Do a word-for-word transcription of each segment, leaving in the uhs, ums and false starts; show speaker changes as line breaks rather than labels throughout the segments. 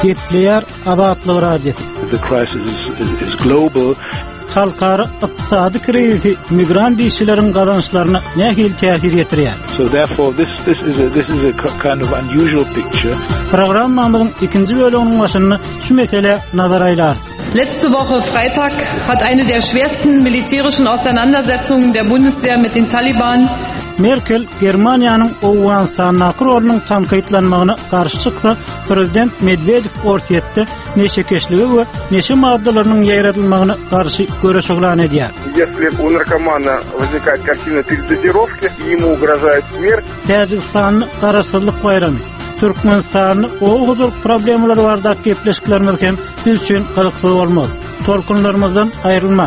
Gepleyer Adatlı Radyosu.
The crisis is, is, is global.
Halkara iqtisadi krizi migrant işçilerin kazançlarına ne hil täsir etiriyor?
So therefore this this is a this is a kind of unusual picture.
Programmamızın ikinci bölümünün başında şu mesele nazara aylar.
Letzte Woche Freitag hat eine der schwersten militärischen Auseinandersetzungen der Bundeswehr mit den Taliban
Merkel Germaniyanın Afganistan'a kurulunun tanqidlanmağına qarşı çıksa, Prezident Medvedev ortayetdi neşekeşligi ve neşe maddelerinin yayratılmağına qarşı görüşüqlan ediyor.
Если у наркомана возникает картина передозировки, ему угрожает смерть.
Tajikistan'ın qarasızlık bayramı, Türkmenistan'ın o huzur problemleri vardak gepleşiklerimiz hem biz üçün qılıqlı olmaz. Tolkunlarımızdan ayrılma.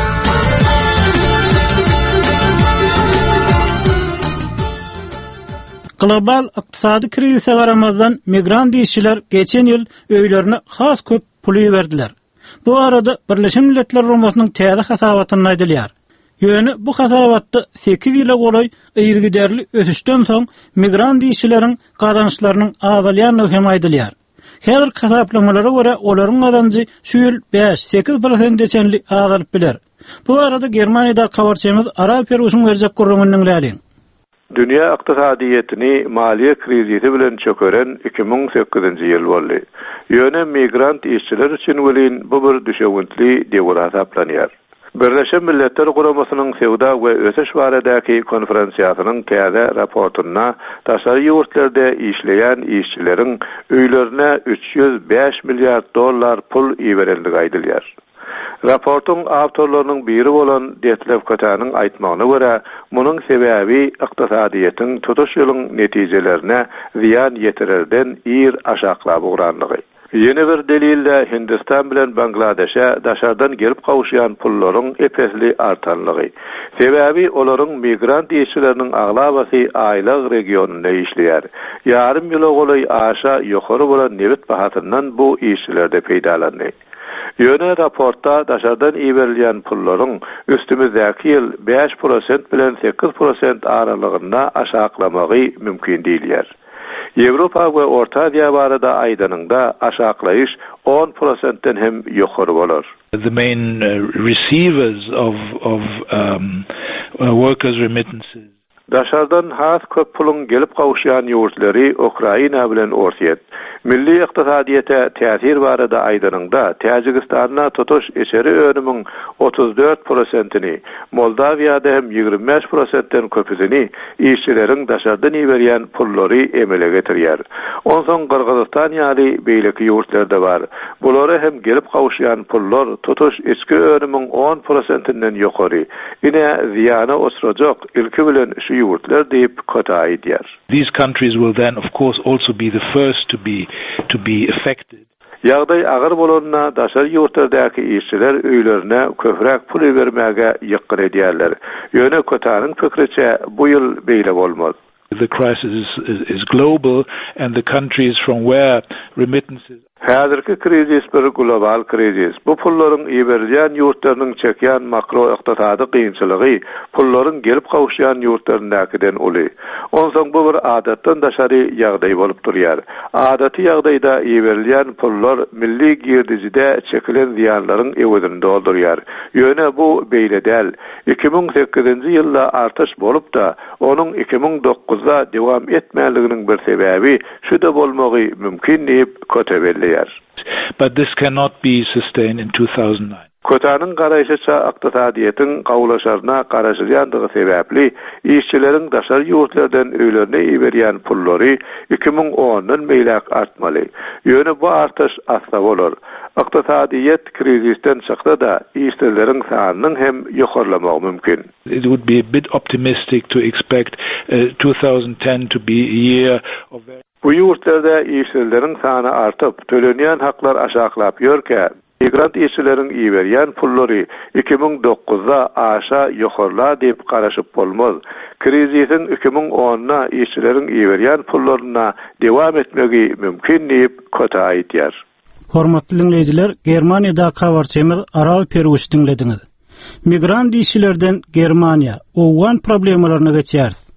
Global iqtisadi krizise qaramazdan migrant işçiler geçen yıl öýlerine has köp pul verdiler. Bu arada Birleşen Milletler Romasının täze hasabatyny aýdylýar. Ýöne bu hasabatda sekiz ýyla golay ýygyderli ösüşden soň migrant işçilerin gazançlarynyň azalýanyny hem aýdylýar. Häzir hasaplamalara görä olaryň gazancy şu ýyl beş sekiz prosent deçenli azalyp biler. Bu arada Germaniýada habarçymyz Aral Peruşyň berjek gurrumynyň läliň.
Dünya iqtisadiyetini maliye krizisi bilen çökeren iki bin sekizinji ýyl boldy. Ýöne migrant işçiler üçin welin bu bir düşegüntli degul hasaplanýar. Birleşen Milletler Guramasının Sewda we Öseş baradaki konferensiýasynyň täze raportyna taşary ýurtlarda işleýän işçilerin öýlerine üç yüz beş milyar dollar pul iýerildigi aýdylýar. Raportun awtorlarynyň biri bolan Detlef Katanyň aýtmagyna görä, munyň sebäbi iqtisadiýetiň tutuş ýylyň netijelerine ziýan ýetirerden ir aşaklap uğranlygy. Ýene bir delille Hindistan bilen Bangladeşe daşardan gelip gawşýan pullaryň epesli artanlygy. Sebäbi olaryň migrant işçileriniň aglabasy aýlyk regionunda işleýär. Ýarym ýyla golay aşa ýokary bolan nebet bahatyndan bu işçilerde peýdalandy. Ýöne raportda daşardan iýerilýän pullaryň üstümizdäki ýyl beş prosent bilen sekiz prosent aralygynda aşaklamagy mümkin diýilýär. Ýewropa we Orta Aziýa barada aýdanyňda aşaklaýyş on prosentten hem ýokary bolar.
The main uh, receivers of of um, uh, workers' remittances.
Daşardan has köp pulun gelip gawşýan ýurtlary Ukraina bilen ortaýet. Milli iqtisadiýete täsir barada aýdanyňda Täjikistana tutuş eşeri önümüň otuz dört prosentini, Moldawiýada hem ýygrimi beş prosentten köpüsini işçileriň daşardan iýerýän pullary emele getirýär. Onsoň Kyrgyzstan ýaly beýleki ýurtlarda bar. Bulary hem gelip gawşýan pullar tutuş eski önümüň on prosentinden ýokary. Ine ziýana osrajak ilki bilen şu ýurtlar diýip kota aýdýar.
These countries will then of course also be the first to be to be affected.
Ýagdaý agyr bolanyna daşar ýurtlardaky işçiler öýlerine köpräk pul bermäge ýykyn edýärler. Ýöne Kotanyň pikriçe bu ýyl beýle bolmaz.
The crisis is, is, is global and the countries from where remittances
Häzirki krizis bir global krizis. Bu pullaryň iýerilýän ýurtlarynyň çekýän makro ykdysady kynçylygy pullaryň gelip gawşýan ýurtlaryndakydan uly. Onsoň bu bir adatdan daşary ýagdaý bolup durýar. Adaty ýagdaýda iýerilýän pullar milli girdijide çekilen ziýanlaryň ewedini doldurýar. Ýöne bu beýle däl. iki bin sekizinji ýylda artış bolup da onuň iki bin dokuzda dewam etmäliginiň bir sebäbi şu da bolmagy mümkin diýip kötebelli.
But this cannot be sustained in two thousand nine.
Kotanyň garaýşyça iqtisadiýetiň gawlaşaryna garaşylýandygy sebäpli işçileriň daşary ýurtlardan öýlerine iýerýän pullary iki bin ondan meýlek artmaly. Ýöne bu artış asla bolar. Iqtisadiýet krizisten çykda da işçileriň sanynyň hem ýokarlamagy mümkin.
It would be a bit optimistic to expect uh, two thousand ten to be a year of
Bu ýurtlarda işçileriň sany artyp, tölenýän haklar aşaklap ýörke, migrant işçileriň iýerýän pullary iki bin dokuzda aşa ýokarla diýip garaşyp bolmaz. Krizisin iki bin onda işçileriň iýerýän pullaryna dewam etmegi mümkin diýip kota aýdýar.
Hormatly dinleýijiler, Germaniýada habarçymyz Aral Peruşy dinlediňiz. Migrant işçilerden Germaniýa owgan problemlaryna geçýär.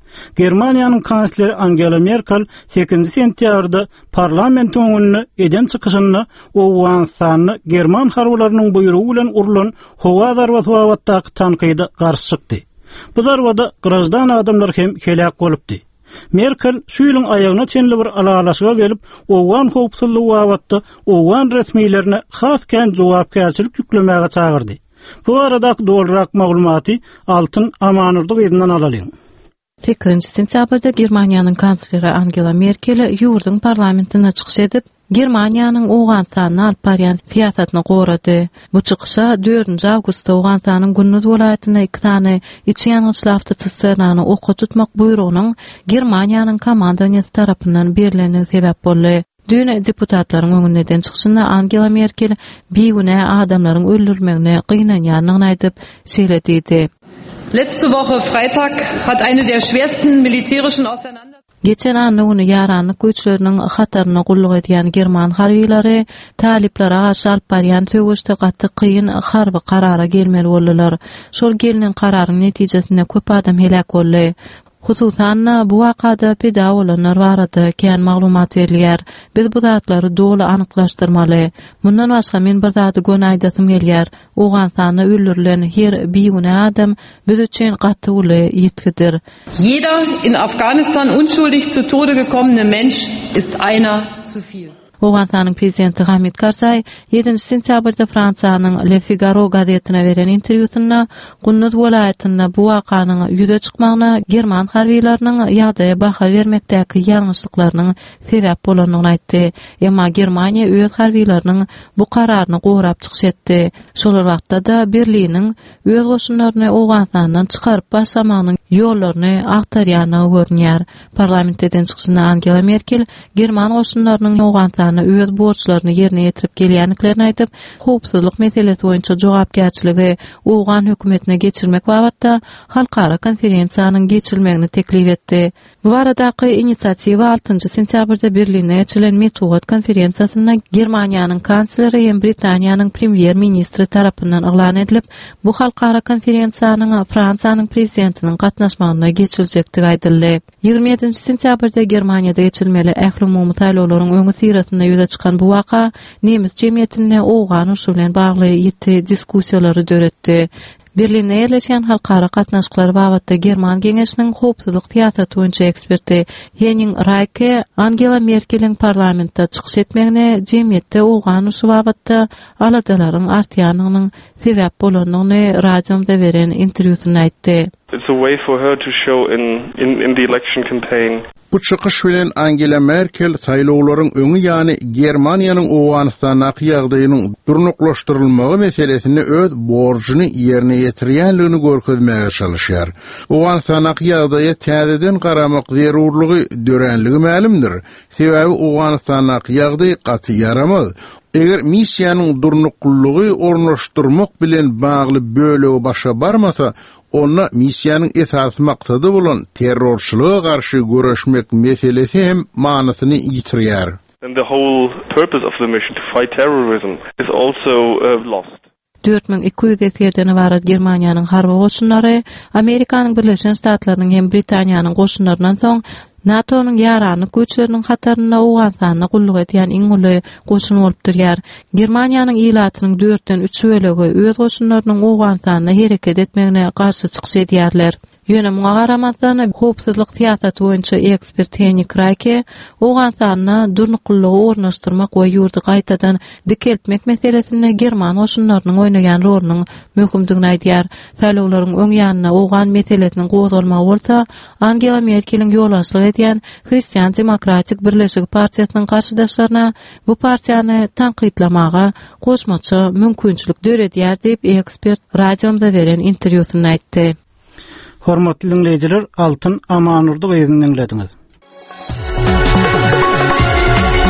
Germaniýanyň kansleri Angela Merkel sekizinji sentýabrda parlament öňünde eden çykyşyny Owganstanyny German harbylarynyň buýrugy bilen urulan howa zarbaty wagtyndaky tankyda garşy çykdy. Bu zarbada grajdan adamlar hem helak bolupdy. Merkel şu ýylyň aýagyna çenli bir alalaşyga gelip, Owgan howpsuzlygy wagtynda Owgan resmiýlerine has kän jogapkärçilik ýüklemäge çagyrdy. Bu arada dolrak maglumaty altyn amanurdyk ýerinden alalyň.
sekizinji sentýabrda Germaniýanyň kansleri Angela Merkel ýurdun parlamentine çykyş edip, Germaniýanyň Owganstanyny alyp barýan siýasatyny gorady. Bu çykyşa dördünji awgustda Owganstanyň Günnüz welaýatyna iki tane içi ýangyçly awtotsesternaryny oka tutmak buýrugynyň Germaniýanyň komandaniýasy tarapyndan berileni sebäp boldy. Dün deputatlaryň öňünden çykyşynda Angela Merkel biýgüne adamlaryň öldürülmegine gynanýanyny aýdyp söýledidi.
Letzte Woche Freitag hat eine der schwersten militärischen Auseinandersetzungen
Geçen anny yaranlyk güýçleriniň hataryny gulluk edýän German harbiýlary taliplere garşy alyp barýan töwüşde gatty kıyın harby karara gelmeli boldylar. Şol gelinen kararyň netijesinde köp adam helak boldy. Hususan bu wakada peda bolanlar barada kän maglumat berilýär. Biz bu zatlary dogry anyklaşdyrmaly. Mundan başga men bir zaty gönaýdasym gelýär. Owganstanyna öldürilen her biýgüne adam biz üçin gatty uly ýetkidir.
Jeder in Afghanistan unschuldig zu Tode gekommene Mensch ist einer zu viel.
Owganstanyň prezidenti Hamid Karzai ýedinji sentýabrda Fransiýanyň Le Figaro gazetine beren interwýusynda Günnüz welaýatyna bu wakanyň ýüze çykmagyna German harbiýlarynyň ýagdaýa baha bermekdäki ýalňyşlyklarynyň sebäp bolanyny aýtdy. Emma Germaniýa öz harbiýlarynyň bu kararyny gorap çykyş etdi. Şol wagtda da Berliniň öz goşunlaryny Owganstandan çykaryp başlamagynyň ýollaryny agtarýany görnýär. Parlamentden çykyşynda Angela Merkel German goşunlarynyň Owganstanyň öz borçlaryny ýerine ýetirip gelýänliklerini aýdyp, howpsuzlyk meselesi boýunça jogapkärçiligi Owgan hökümetine geçirmek wagtda halkara konferensiýanyň geçirilmegini teklip etdi. Bu aradaky inisiatiwa altynjy sentýabrda Berlinde geçirilen Metowat konferensiýasyna Germaniýanyň kansleri hem Britaniýanyň premier ministri tarapyndan eglan edilip, bu halkara konferensiýanyň Fransiýanyň prezidentiniň gatnaşmagyna geçiriljekdigi aýdyldy. ýygrimi ýedinji sentýabrda Germaniýada geçirilmeli ähli umumy saýlawlaryň öňü siratyna ýüze çykan bu waka nemis jemgyýetine Owgan uruşy bilen bagly ýetdi diskussiýalary döretdi. Berlinde ýerleşen halkara gatnaşyklar babatda German geňeşiniň howpsuzlyk siýasaty boýunça eksperti Henning Reike Angela Merkel'iň parlamentde çykyş etmegine jemgyýetde Owgan uruşy babatda aladalaryň artýanynyň sebäp bolanyny radiomda beren interwýusynda aýtdy.
It's a way for her to show in, in, in the election campaign.
Bu çykyş bilen Angela Merkel saýlawlaryň öňü ýani Germaniýanyň Owganstanaky ýagdaýynyň durnuklaşdyrylmagy meselesini öz borjyny ýerine ýetirýänligini görkezmäge çalışýar. Owganstanaky ýagdaýa täzeden garamak zerurlygy dörenligi ma'lumdyr. Sebäbi Owganstanaky ýagdaý gaty yaramaz. Eger missiýanyň durnuklygy ornaşdyrmak bilen bagly bölegi başa barmasa, onna missiýanyň esas maksady bolan terrorçylyga garşy göreşmek meselesi hem manasyny ýitirýär.
And the whole purpose of the mission to fight terrorism is also uh, lost.
dört bin iki yüz eskerden ibaret Germaniýanyň harby goşunlary Amerikanyň Birleşen Ştatlarynyň hem Britaniýanyň goşunlaryndan soň NATO'nun yaranlyk güýçleriniň hataryna Owganstanyny gulluk edýän iň uly goşun bolup durýar. Germaniýanyň ilatynyň dörtden üç bölegi öz goşunlarynyň Owganstanyna hereket etmegine garşy çykyş edýärler. Ýöne muňa garamasdan howpsuzlyk siýasaty boýunça ekspert Henning Reike Owganstanyna durnuklygy ornaşdyrmak we ýurdy gaýtadan dikeltmek meselesinde German goşunlarynyň oýnaýan rolunyň möhümdigini aýdýar. Saýlawlaryň öň ýanyna Owgan meselesiniň gozulmagy bolsa, Angela Merkel'iň ýolaçlyk edýän Hristiýan Demokratik Birleşik Partiýasynyň garşydaşlaryna bu partiýany tanqidlamaga goşmaçy mümkinçilik döredýär diýip ekspert radiomda beren interwýusynda aýtdy.
Hormatly dinleyijiler, Altyn Amanurdy ýeriniň dinlediňiz.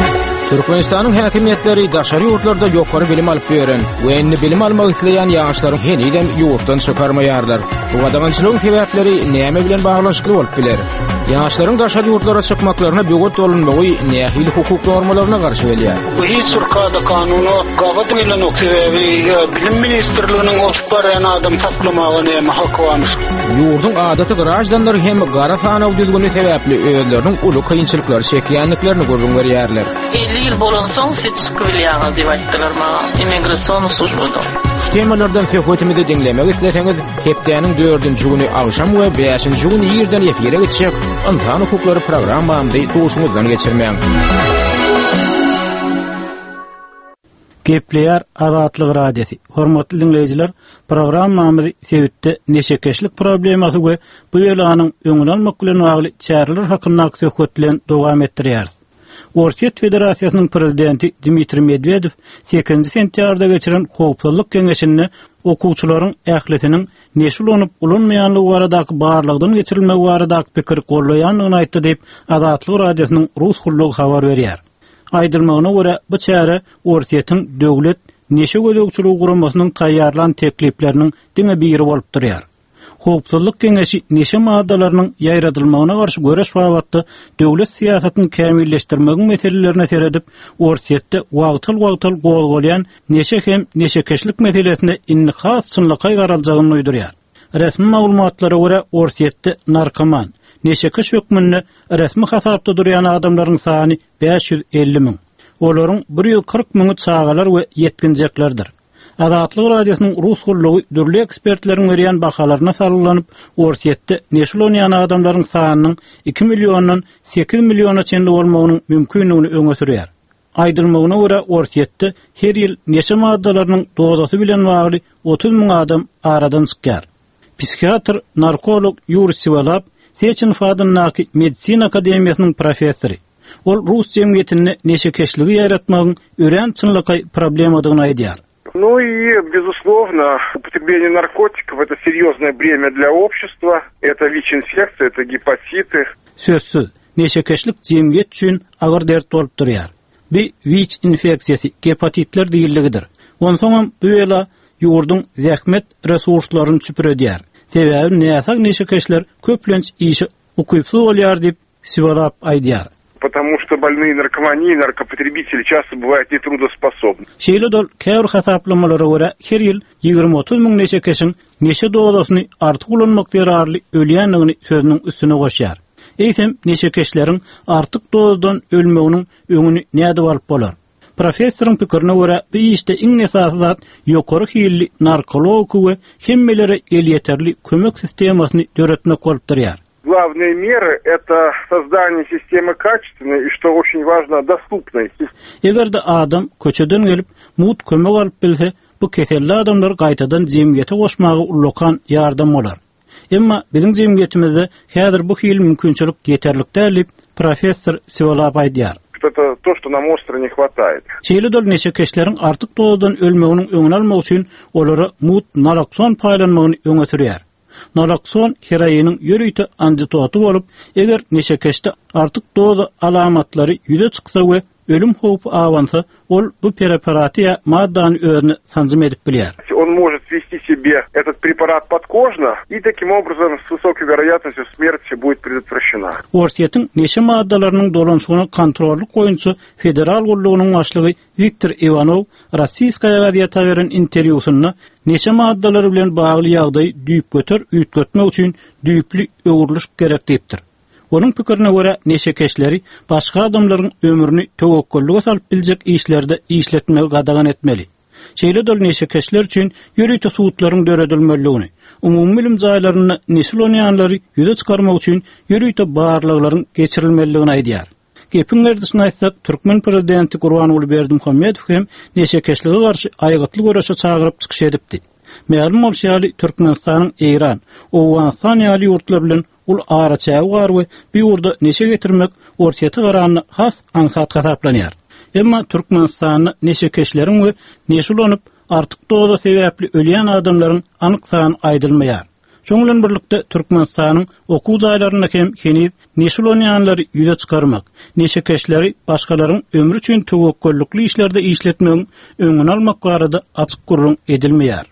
Türkmenistan'ın häkimetleri daşary ýurtlarda ýokary bilim alyp beren we enni bilim almak isleýän ýaşlaryň heniden ýurtdan çykarmaýarlar. Bu gadaňçylygyň sebäpleri näme bilen baglanşykly bolup biler? Ýaşlaryň daşary ýurtlara çykmaklaryna böwet bolunmagy nähil hukuk normalaryna garşy gelýär.
Bu hiç Türkiýede kanuny gabat bilen oksebi bilim ministrliginiň otup barýan adam taplamagy näme haky barmy?
Ýurdun adaty garajdanlar hem gara sanaw düzgünü sebäpli öýleriniň uly kynçylyklary çekýänliklerini görüň berýärler.
elli ýyl bolan soň siz çykylýaňyz diýip aýtdylar maga. Immigrasiýon służbada.
Şu temalardan hökümetimizi dinlemek isleseňiz, hepdeniň dördünji güni agşam we beşinji güni ýerden ýefire geçecek insan hukuklary programmamyzy tuşumuzdan geçirmeýän.
Gepleýär Azatlyk radiosi. Hormatly dinleýijiler, programmamyzy sebäpde neşekeşlik problemasy we bu ýylanyň öňüne almak bilen bagly çäreler hakynda söhbetlen dowam etdirýär. Orsiýet Federasiýasynyň prezidenti Dmitri Medvedev sekinji sentýarda geçiren Howpsuzlyk Keňeşinde okuwçylaryň ähletiniň neşil olup ulanmaýanlygy baradaky barlygdan geçirilmegi baradaky pikir gollaýanlygyny aýtdy diýip Azatlyk radiosynyň rus hullugy habar berýär. Aýdylmagyna görä bu çäre orsiýetiň döwlet neşe gödökçüligi guramasynyň taýýarlan teklipleriniň diňe biri bolup durýar. Howpsuzlyk Keňeşi neşe maddalarynyň ýaýradylmagyna garşy göreş wagtynda döwlet siýasatyny kämilleşdirmegi meselelerine seredip, orsiýetde wagtyl-wagtyl golgolýan neşe hem neşekeşlik meselesine inni has çynlykay garaljagyny uýdurýar. Resmi maglumatlara görä orsiýetde narkoman, neşekeş hökmünde resmi hasapda durýan adamlaryň sany beş ýüz elli miň. Olaryň bir ýüz kırk miňi çagalar we yetkinjeklerdir. Azatlyk radiosynyň rus hullugy dürli ekspertleriň berýän bahalaryna sarylanyp, orsiýetde neşil olýan adamlaryň sanynyň iki millionyň sekiz milliona çenli bolmagynyň mümkinligini öňe sürýär. Aýdylmagyna görä orsiýetde her ýyl neşe maddalarynyň dozasy bilen bagly otuz miň adam aradan çykýar. Psikiatr, narkolog Yuri Sivalap, Seçin Fadynnaky Medisina Akademiýasynyň professory. Ol rus jemgyýetini neşekeşligi ýaratmagyň ören çynlykay problemadygyny aýdýar.
Ну и, безусловно, употребление наркотиков – это серьезное бремя для общества, это ВИЧ-инфекция, это гепатиты.
Sözsüz, neşekeşlik jemgyýet üçin agyr dert bolup durýar. Bu ВИЧ infeksiyasy gepatitler diýilligidir. Onsoň bu ýyla ýurdun zähmet resurslaryny süpüredýär. Sebäbi näçe neşekeşler köplenç işi ukypsy bolýar diýip Sivalap aýdýar.
Потому что больные наркоманией, наркопотребители часто бывают нетрудоспособны.
Şeýle dol käwr hasaplamalara görä her ýyl ýygrimi otuz miň neşekeşiň neşe dozasyny artyk ulanmak derarly ölýänligini sözüniň üstüne goşýar. Eýsem neşekeşleriň artyk dozadan ölmeginiň öňüni näde alyp bolar? Professoryň pikirine görä bu işde iň esasy zat ýokary hilli narkolog we hemmelere el ýeterli kömek sistemasyny döretmek bolup durýar.
Главные меры – это создание системы качественной и, что очень важно, доступной.
Egerde adam köçeden gelip mut kömek alyp bilse, bu keselli adamlar gaýtadan jemgyýete goşmagy ulokan ýardam bolar. Emma bizim jemgyýetimizde häzir bu hil mümkinçilik ýeterlik dälip professor Sivalap aýdýar.
Это то, что нам остро не хватает.
Şeýle dol neşekeşleriň artyk dozadan ölmeginiň öňüne almak üçin olary mut nalokson paýlanmagyny öňe sürýär. Nalokson heroinin ýürüýte antidoty bolup, eger neşekeşde artyk doza alamatlary ýüze çyksa we ölüm howpy awansa, ol bu preparaty maddany özüne sanjym edip bilýär.
Он может ввести себе этот препарат подкожно, и таким образом с высокой вероятностью смерти будет предотвращена.
Orsiýetiň neşe maddalarynyň dolanşygyny kontrolly goýunçy federal gullugynyň başlygy Viktor Ivanov Rossiýskaya gazetine beren interwýusynda neşe maddalary bilen bagly ýagdaý düýüp götür üýtgetmek üçin düýüpli öwrülüş gerek diýipdir. Onun pikirine göre neşekeşleri başka adamların ömrünü tewekkellige salyp biljek işlerde işletmegi gadagan etmeli. Şeýle dol neşekeşler üçin ýürüýte suwutlaryň döredilmeligini, umumy bilim jaýlaryny neşil olýanlary ýüze çykarmak üçin ýürüýte barlyklaryň geçirilmeligini aýdýar. Gepin gerdiňi aýtsak, Türkmen prezidenti Gurbanuly Berdimuhammedow hem neşekeşlige garşy aýgatly göreşe çagyryp çykyş edipdi. Ma'lum bolýaly Türkmenistanyň Eýran, Owganistan ýaly ýurtlar bilen ul araçagy bar we bir ýurda neşe getirmek orsiýeti garanyny has ansat hasaplanýar. Emma Türkmenistanyň neşekeşleriň we neşe ulanyp artyk doza sebäpli ölýän adamlaryň anyk sany aýdylmaýar. Şoňlan birlikde Türkmenistanyň okuw jaýlaryna hem kenit neşil oňanlary ýüze çykarmak, neşekeşleri başgalaryň ömrü üçin töwekküllükli işlerde işletmegiň öňüni almak barada açyk gurrun edilmeýär.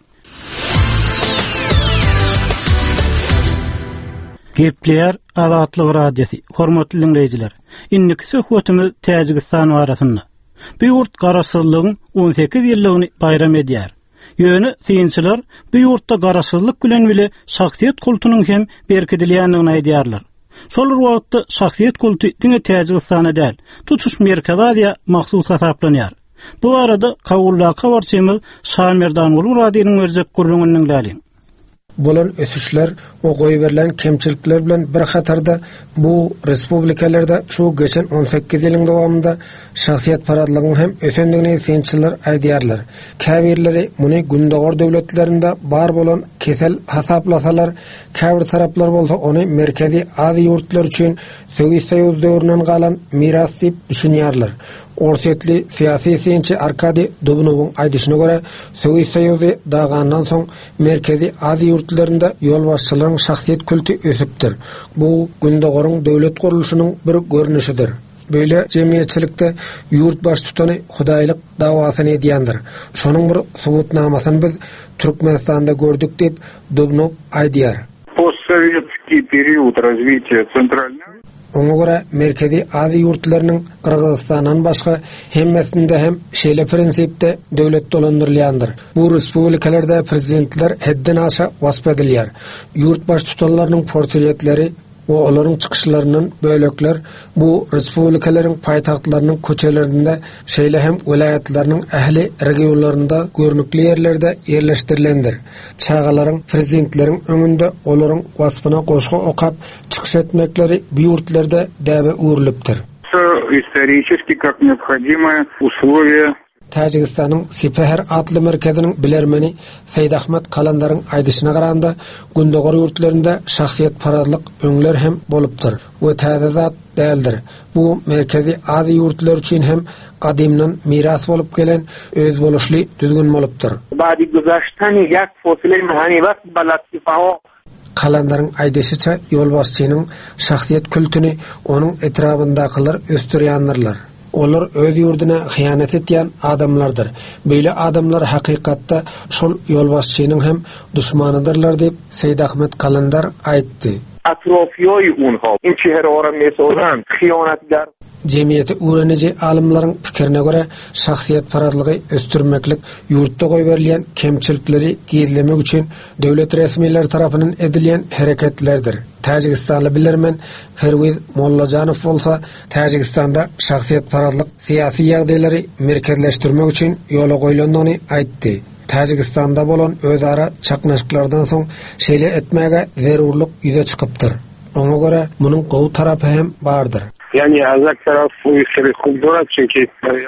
Gepleýär Azatlyk radiosu. Hormatly dinleýijiler, inniki söhbetimiz Täjikistan barasynda. Bu ýurt garasyzlygyň on sekiz ýyllygyny bayram edýär. Ýöne synçylar bu ýurtda garasyzlyk bilen bile şahsiýet kultunyň hem berkidilýändigini aýdýarlar. Şol wagtda şahsiýet kultu diňe Täjikistana däl, tutuş Merkez Aziýa mahsus hesaplanýar. Bu arada Kagulla Kawarçymyz Şamirdan Ulu radiosynyň berjek gurrungynyň däli.
Bolan ösüşler o goý berilen kemçilikler bilen bir hatarda bu respublikalarda şu geçen on sekiz ýylyň dowamında şahsiýet paradlygynyň hem ösendigini synçylar aýdýarlar. Käbirleri muny gündogor döwletlerinde bar bolan kesel hasaplasalar, käbir taraplar bolsa ony Merkezi Aziýa ýurtlar üçin Sovet Soýuz döwründen galan miras diýip düşünýärler. Orsetli siyasi synçy Arkady Dubnowyň aýdyşyna görä, Sovet Soýuzy dagandan soň Merkezi Aziýa ýurtlarynda ýol başçylaryň şahsiýet kulty ösüpdir. Bu gündogoryň döwlet gurulşynyň bir görnüşidir. Böyle jemgyýetçilikde ýurt baş tutany hudaýlyk dawasyny edýändir. Şonuň bir subutnamasyny biz Türkmenistanda gördük diýip Dubnov aýdýar.
Постсоветский период развития центрального
Ona göre Merkezi Aziýa ýurtlarynyň Kyrgyzstandan başga hemmesinde hem şeýle prinsipde döwlet dolandyrylýandyr. Bu respublikalarda prezidentler hedden aşa wasp edilýär. Ýurt baş tutanlarynyň portretleri we olaryň çykyşlarynyň bölekler bu respublikalaryň paýtagtlarynyň köçelerinde şeýle hem vilayatlarynyň ähli regionlarynda görnükli ýerlerde ýerleşdirilendir. Çağalaryň prezidentleriň öňünde olaryň waspyna goşga okap çykyş etmekleri bu ýurtlarda däbe urulypdyr.
Исторически как необходимое условие
Täjikistanyň Sipeher adly merkeziniň bilermeni Seýid Ahmet Kalandaryň aýdyşyna garanda gündogor ýurtlarynda şahsiýet paradlyk öňler hem bolupdyr we täze zat däldir. Bu Merkezi Aziýa ýurtlar üçin hem qadimdan miras bolup gelen öz boluşly düzgün bolupdyr.
Ba'di güzaştany ýak fosile mehani wagt balatsyfaho
Kalandaryň aýdyşyça ýol başçynyň şahsiýet kültüni onuň etrafyndakylar östürýändirler. Olar öz ýurduna hyýanat etýän adamlardyr. Beýle adamlar hakykatda şol ýol başçynyň hem düşmanydylar diýip Seýid Ahmet Kalandar aýtdy.
Atrofiýoy unha in çehre mesolan hyýanatgar
Cemiyeti öğrenici alimlerin fikrine göre şahsiyet paradlygy östürmeklik yurtda goý berilýän kemçilikleri giýlemek üçin döwlet resmiýetleri tarapyndan edilýän hereketlerdir. Täjikistanly bilermen Ferwiz Mollajanow bolsa Täjikistanda şahsiyet paradlyk syýasy ýagdaýlary merkezleşdirmek üçin ýola goýulandygyny aýtdy. Täjikistanda bolan özara çaknaşyklardan soň şeýle etmäge zerurlyk ýüze çykypdyr. Ona göre munyň gowy tarapy hem bardyr.
Yani azak taraf bu işleri kıldıra çünkü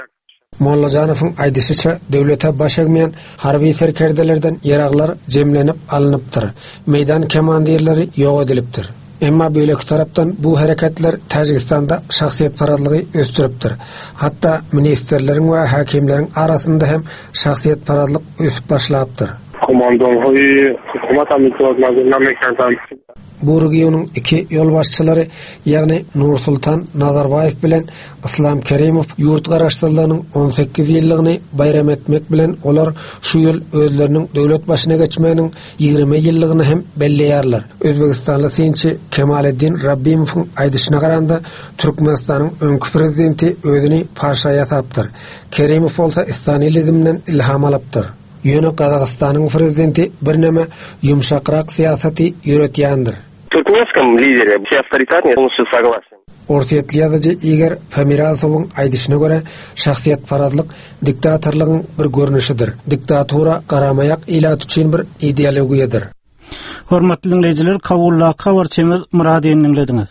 Mollajanowyň aýdyşyça döwlete baş egmeýän harby serkerdelerden ýeraglar jemlenip alınıpdyr. Meýdan komandirleri ýok edilipdir. Emma böýleki tarapdan bu hareketler Täjikistanda şahsiýet paradlygy östüripdir. Hatda ministerleriň we hakimleriň arasynda hem şahsiýet paradlyk ösüp başlapdyr.
Komandanlygy hukumat amitwazlarına mekandan
Bu regionyň iki ýol başçylary, ýagny Nursultan Nazarbayew bilen Islam Kerimow ýurt garaşdyrlarynyň on sekiz ýyllygyny bayram etmek bilen olar şu ýyl özleriniň döwlet başyna geçmeginiň ýigirme ýyllygyny hem belleýärler. Özbegistanly synçy Kemaleddin Rabbimowyň aýdyşyna garanda Türkmenistanyň öňkü prezidenti özüni paşa ýasapdyr. Kerimow bolsa İstanilizmden ilham alypdyr. Ýöne Kazakstanyň prezidenti birneme ýumşakrak syýasaty ýöretýändir.
Türkmenistан лидери все авторитарные полностью согласен.
Orsetli ýazyjy Igor Pomirazowyň aýdyşyna görä şahsiýet paradlyk diktatorlygyň bir görnüşidir. Diktatura garamayak ilat üçin bir ideologiýadyr.
Hormatly dinleýijiler, Kagulla Kawarçymyz Muradyny dinlediňiz.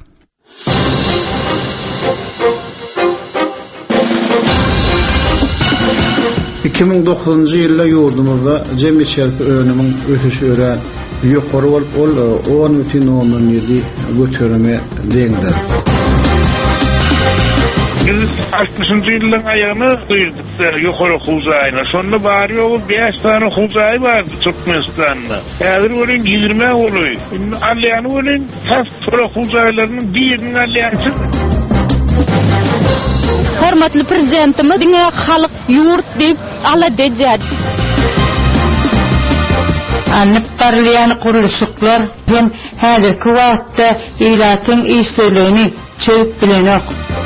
iki ming dokuzuncu ýylda ýurdumyzda jemgyýetçilik önümiň ösüşi ören ýokary bolup ol on üçin on ýedi götürme deňdir.
Biz
altmışıncı yılın ayağını kıyırdıklar yukarı Huzay'na. Sonra bari yolu beş tane Huzay vardı Türkmenistan'da. Eğer olun yirmi oluyor. Alyanı olun tas sonra Huzaylarının birinin alyansı.
Hormatly prezidentimiz diňe halyk ýurt diýip ala dejädi.
Anlık parlayan kuruluşuklar hem häzirki wagtda ilatyň işçiligini çöp bilenok.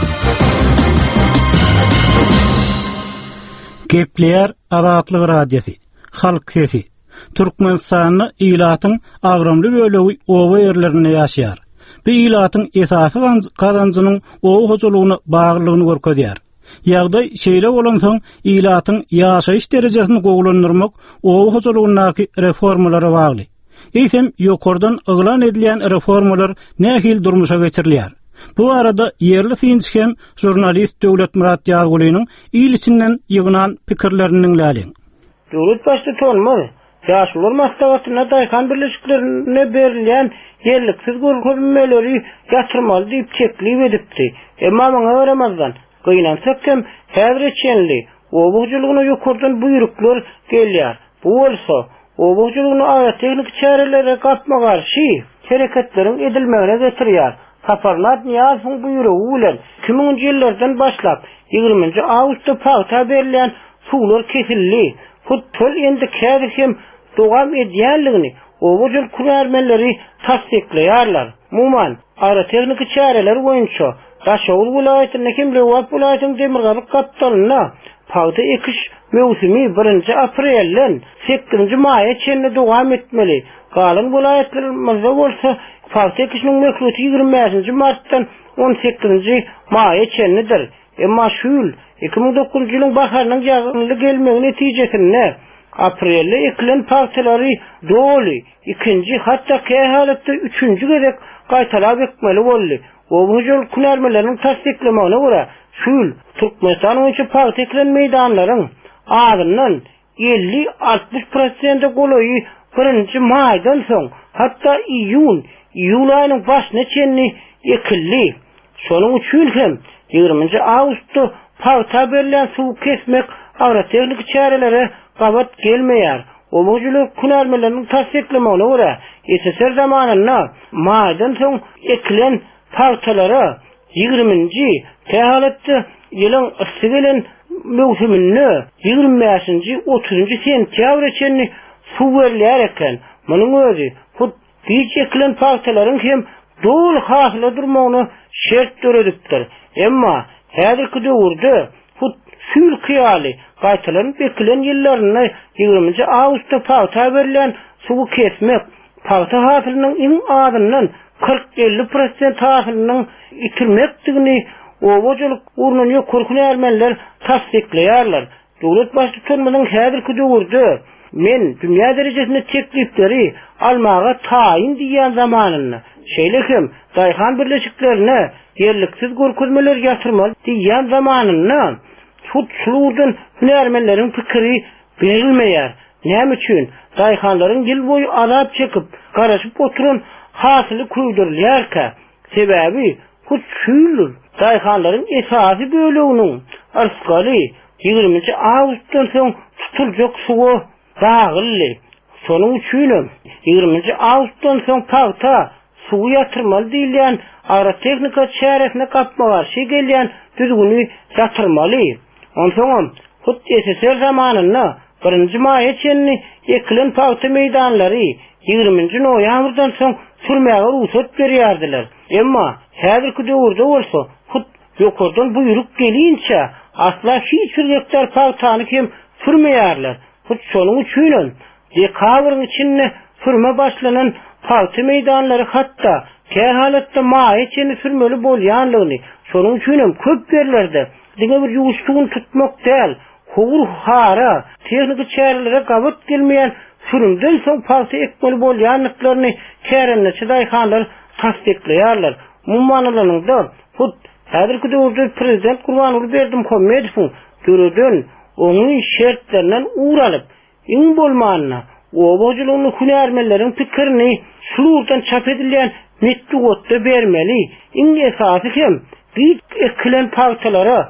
Gepleýär Azatlyk radiosi, halk sesi. Türkmenistanyň ilatyň agramly bölegi owa ýerlerinde ýaşaýar. Bu ilatyň esasy kazanjynyň owa hojulugyna baglylygyny görkezýär. Ýagdaý şeýle bolan soň ilatyň ýaşaýyş derejesini gowlandyrmak owa hojulugynaky reformalara bagly. Eýsem ýokardan yglan edilen reformalar nähil durmuşa geçirilýär. Bu arada yerli synçy hem jurnalist Döwlet Murat Ýagulynyň il içinden ýygynan pikirlerini dinläliň.
Döwlet başly tonmy Ýaşlar maktabatyna daýkan birleşiklerine berilýän yerliksiz görkezmeleri ýatyrmaly diýip teklip edipdi. Emma maňa öýremezden gynansak hem häzirçenli obujulugyna ýokardan buyruklar gelýär. Bu bolsa obujulugyny aýat teknik çärelere gatma garşy hereketleriň edilmegine getirýär. Saparlat Niýazowyň buyrugy bilen iki miňinji ýyllardan başlap ýygrymynjy awgustda paýta berilýän suwlar kesildi. Futbol endi kädir hem dogam edýänligini obujul kurarmenleri tasdikleýärler. Muman aýra teknik çäreler boýunça Daşowul vilayatynyň hem Rewat vilayatynyň Demirgazyk kapitalyna paýta ekiş mewsimi birinji aprelden sekizinji maýa çenli dogam etmeli. Galan vilayatlarymyzda bolsa paýta ekişiniň mekruty ýygrimi beşinji martdan on sekizinji maýa çenlidir. Emma şuýul iki miň dokuzunji ýylyň baharynyň ýagynly gelmegi netijesinde aprelde ekilen partilary doly ikinji hatda kähalatda üçüncü gerek gaýtalap ekmeli boldy. Obujul kunarmelerini tasdiklemegine görä şuýul Türkmenistan boýunça parti ekilen meýdanlaryň adynyň elli altmış prosent golaýy birinji maýdan soň hatda iýun iýul aýynyň başyna çenli ekildi. Şonuň üçin hem ýygrymynjy awgustda paýta berilen suw kesmek agro teknik çärelere gabat gelmeýär. Obujul kunarmelerini tasdiklemegine görä S S R zamanynda maýdan soň ekilen parçalara ýygrymynjy kähalatda ýylyň ysgelen mewsümini ýygrimi beşinji otuzunji sentýabr çenli suw berilýär eken. Munyň özi bu diýjeklen parçalaryň hem dol hasla durmagyny şert göredipdir. Emma häzirki döwürde bu sül kyýaly gaýtalan bekilen ýyllaryny ýygrymynjy awgustda paýta berilen suw kesmek paýta hasylynyň iň adynyň kırk elli prosent hasylynyň itirmekdigini obujuluk urnuny ýokurky ermenler tasdikleýärler. Döwlet başly tonmanyň häzirki döwürde men dünýä derejesinde teklipleri almaga taýin diýen zamanyny şeýlekim daýhan birleşiklerine yerliksiz görkezmeler ýatyrmaly diýen zamanyny tutulurdan hünermenleriň pikiri berilmeýär. Näme üçin? Daýhanlaryň ýyl boýy azap çekip garaşyp oturan hasyly kuýdurýarka sebäbi bu çüýlür. Daýhanlaryň esasy böleginiň arskaly ýygrymynjy awgustdan soň tutuljak suwy dagyldy. Şonuň üçin ýygrymynjy awgustdan soň paýta suw ýatyrmaly diýilýän agro teknika çäresine gatmagar şeý gelýän düzgünü ýatyrmaly. Onsoň hut S S R zamanynda birinji maýa çenli ekilen paýta meýdanlary ýygrymynjy noýabrdan soň sürmäge ruhsat berýärdiler. Emma häzirki döwürde bolsa hut ýokardan buyruk gelinçe asla hiç bir hektar paýtany kim sürmeýärler. Hut şonuň üçin dekabrň içinde sürme başlanan paýta meýdanlary hatda kähalatda maýa çenli sürmeli bolýanlygyny şonuň üçin köp yerlerde diňe bir ýuwuştugyny tutmak däl, howur hara teknik çärelere gabat gelmeýän sürümden soň paýta ekmeli bolýanlyklaryny kärenleçi daýhanlar tasdikleýärler. Mummanylaryňda bu häzirki döwürde prezident Gurbanuly Berdimuhammedow göreden onuň şertlerinden uğralyp iň bolmanyna obujulugyny hünärmenleriň pikirini şuurdan çap edilýän metdugatda bermeli. Iň esasy hem bir ekilen paýtalara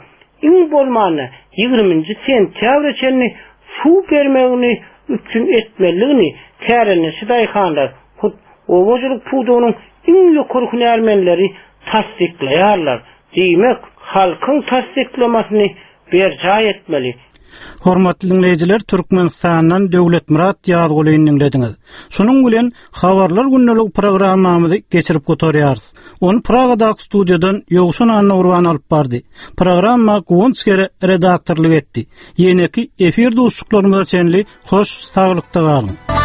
iň bolmany ýygrüminji sentýabr çenni suw bermegini üçin etmeligini tärenli Şydaýhanlar owajylyk pudunyň iň ýokary hünärmenleri tasdikleýarlar. Diýmek, halkyň tasdiklamasyny berja etmeli.
Hormatly dinleýijiler, Türkmenistandan Döwlet Murat ýazgylyny dinlediňiz. Şunuň bilen habarlar günnelik programmamyzy geçirip gotarýarys. Onu Pragadaky studiýadan Ýogsun Anna Urban alyp bardy. Programma Gonskere redaktorlyk etdi. Ýene-ki efir dostluklarymyza çenli hoş, saglykda galyň.